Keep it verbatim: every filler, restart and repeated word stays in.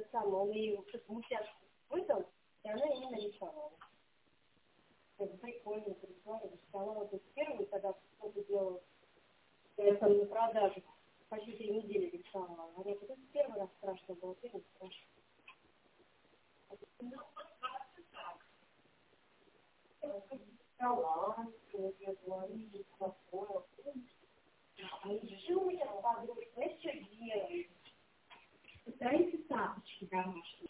самое, он ее что-то мутяшку выдал, и она ей нарисовала. Это прикольно, прикольно. Рисовала тут первую, когда кто-то делал, я там на продажу, почти три недели рисовала. А нет, это первый раз страшно было, первый страшно. Талант, я говорю, спокойно. А еще у меня подружка, знаешь, что делает? Пытается тапочки домашние.